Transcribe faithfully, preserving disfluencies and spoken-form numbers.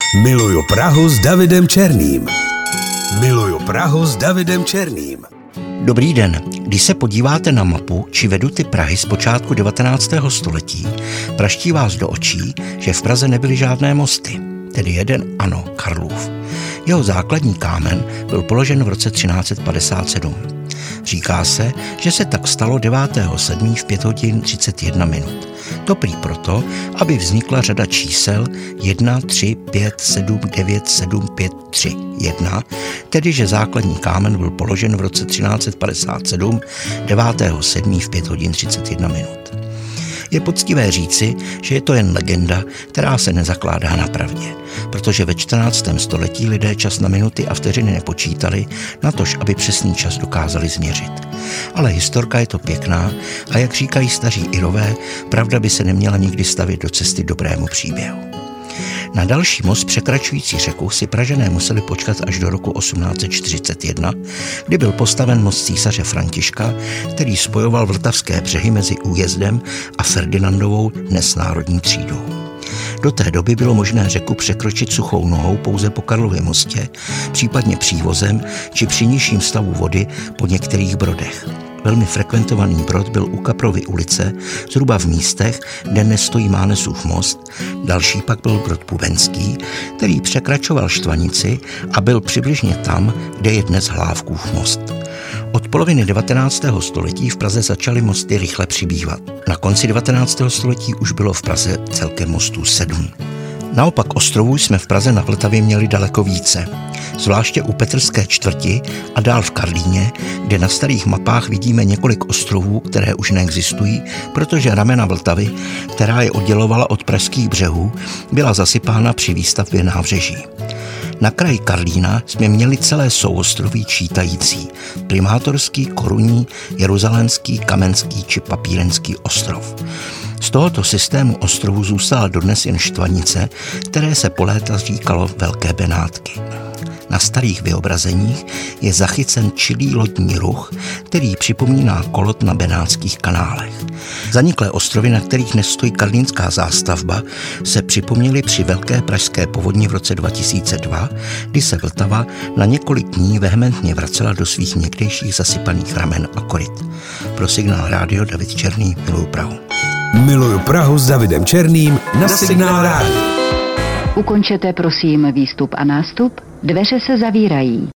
Miluju Prahu s Davidem Černým. Miluju Prahu s Davidem Černým. Dobrý den. Když se podíváte na mapu či veduty Prahy z počátku devatenáctého století, praští vás do očí, že v Praze nebyly žádné mosty. Tedy jeden ano, Karlův. Jeho základní kámen byl položen v roce třináct set padesát sedm. Říká se, že se tak stalo devátého sedmého v pět hodin třicet jedna minut. To prý proto, aby vznikla řada čísel jedna, tři, pět, sedm, devět, sedm, pět, tři, jedna, tedy že základní kámen byl položen v roce třináct set padesát sedm, devátého sedmého v pět hodin třicet jedna minut. Je poctivé říci, že je to jen legenda, která se nezakládá na pravdě, protože ve čtrnáctém století lidé čas na minuty a vteřiny nepočítali, natož aby přesný čas dokázali změřit. Ale historka je to pěkná a jak říkají staří Irové, pravda by se neměla nikdy stavět do cesty dobrému příběhu. Na další most překračující řeku si Pražané museli počkat až do roku osmnáct set čtyřicet jedna, kdy byl postaven most císaře Františka, který spojoval vltavské břehy mezi Újezdem a Ferdinandovou dnes národní třídou. Do té doby bylo možné řeku překročit suchou nohou pouze po Karlově mostě, případně přívozem či při nižším stavu vody po některých brodech. Velmi frekventovaný brod byl u Kaprovy ulice, zhruba v místech, kde dnes stojí Mánesův most. Další pak byl brod Pubenský, který překračoval Štvanici a byl přibližně tam, kde je dnes Hlávkův most. Od poloviny devatenáctého století v Praze začaly mosty rychle přibývat. Na konci devatenáctého století už bylo v Praze celkem mostů sedm. Naopak ostrovů jsme v Praze na Vltavě měli daleko více. Zvláště u Petrské čtvrti a dál v Karlíně, kde na starých mapách vidíme několik ostrovů, které už neexistují, protože ramena Vltavy, která je oddělovala od pražských břehů, byla zasypána při výstavbě nábřeží. Na kraji Karlína jsme měli celé souostroví čítající Primátorský, Korunní, Jeruzalémský, Kamenský či Papírenský ostrov. Z tohoto systému ostrovů zůstala dodnes jen Štvanice, které se po léta říkalo Velké Benátky. Na starých vyobrazeních je zachycen čilý lodní ruch, který připomíná kolot na benátských kanálech. Zaniklé ostrovy, na kterých dnes stojí karlínská zástavba, se připomněly při velké pražské povodni v roce dva tisíce dva, kdy se Vltava na několik dní vehementně vracela do svých někdejších zasypaných ramen a koryt. Pro Signál Rádio David Černý, miluju Prahu. Miluju Prahu s Davidem Černým na Signál Rádio. Ukončete prosím výstup a nástup, dveře se zavírají.